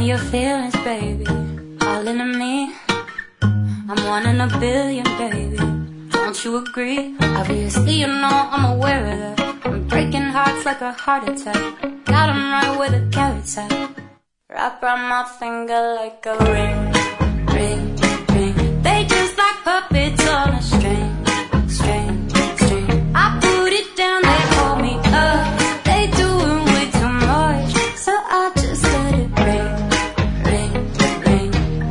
me your feelings, baby. All into me. I'm one in a billion, baby. Don't you agree? Obviously you know I'm aware of that. I'm breaking hearts like a heart attack. Got 'em right where the carrots at. Wrap around my finger like a ring, ring, ring. They just like puppets on a string, string, string. I put it down, they hold me up. They doing way too much, so I just let it ring, ring, ring.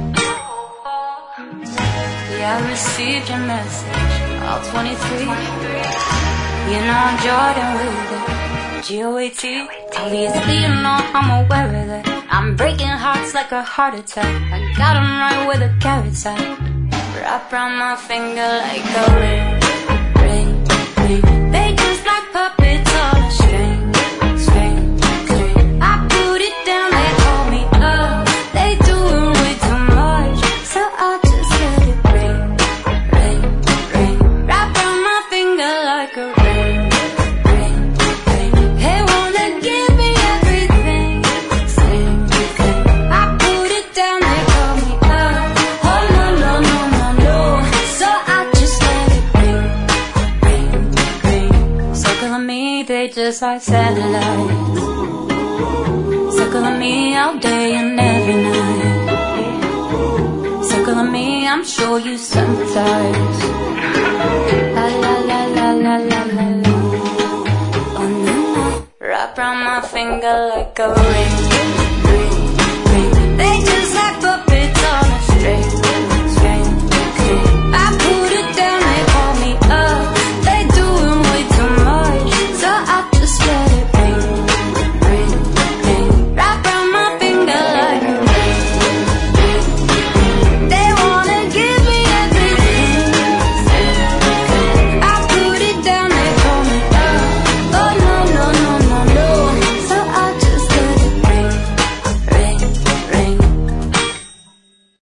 Yeah, I received your message, all 23. You know I'm Jordan with it, G-O-A-T. Obviously you know I'm aware of that. I'm breaking hearts like a heart attack. I got 'em right where the carrots at. Wrap around my finger like a ring, ring, ring. They just like puppets on a string, string, string. I put it down, they hold me up. They doing way too much, so I just let it ring, ring, ring. Wrap around my finger like a ring, ring, ring. Hey, wanna give me everything, sing, sing. I put it down, they hold me up. Oh no, no, no, no, no. So I just let it ring, ring, ring. Circling me, they just like satellites. Circling me all day and every night. Circling me, I'm sure you sympathize. La la la la la la la la. Oh no, no. Wrap around my finger like a ring.